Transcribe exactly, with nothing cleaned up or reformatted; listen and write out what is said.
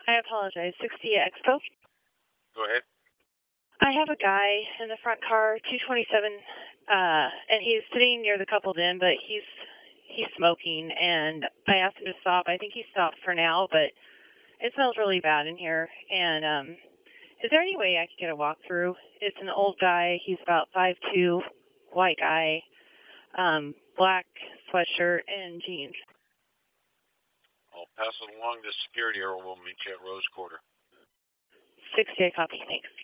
I apologize. sixty Expo. Go ahead. I have a guy in the front car, two twenty-seven, uh, and he's sitting near the coupled in, but he's he's smoking, and I asked him to stop. I think he stopped for now, but it smells really bad in here. And um, is there any way I could get a walkthrough? It's an old guy. He's about five two, white guy, um, black sweatshirt and jeans. I'll pass it along to security, or we'll meet you at Rose Quarter. sixty, I copy. Thanks.